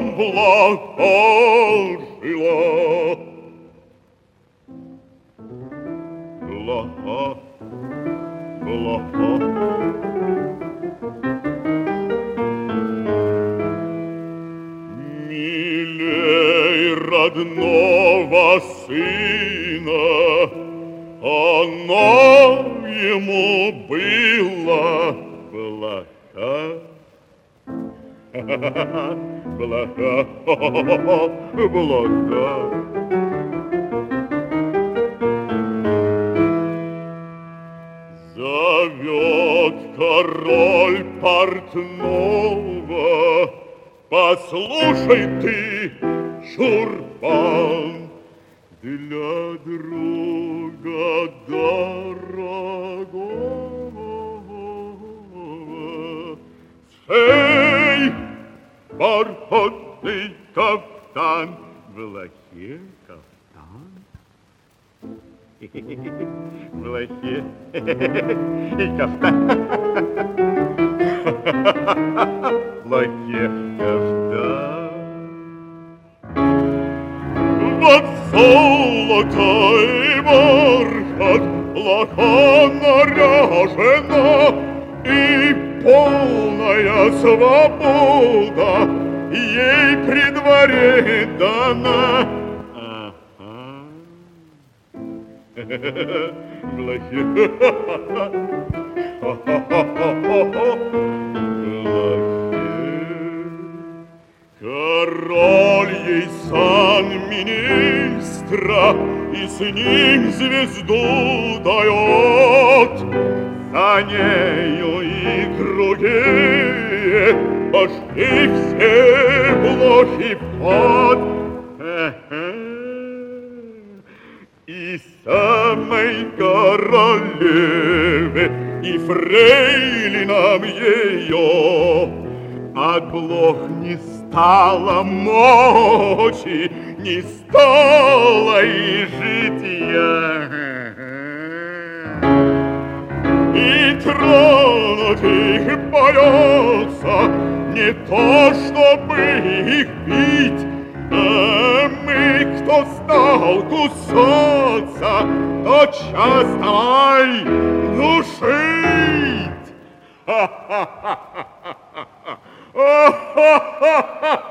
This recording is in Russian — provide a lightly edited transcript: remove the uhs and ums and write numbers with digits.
блажила. Блага, блага. Милей родного сына она ему была блага. Блага, блага. Зовет король портного: послушай ты, чурбан, для друга дорогого сей бархатный кафтан. В лохе кафтан? В лохе и кафтан. В лохе кафтан. Вот золото и бархат, лоха наряжена, и полная свобода ей при дворе дана. Блохи. Король ей сан министра и с ним звезду дает. За нею и другие пошли все блохи в ход. И самой королеве, и фрейлинам ее от блох не стало мочи, не стало и житья. И тронуть их боятся, не то чтобы их бить, а мы, кто стал кусаться, тотчас давай душить.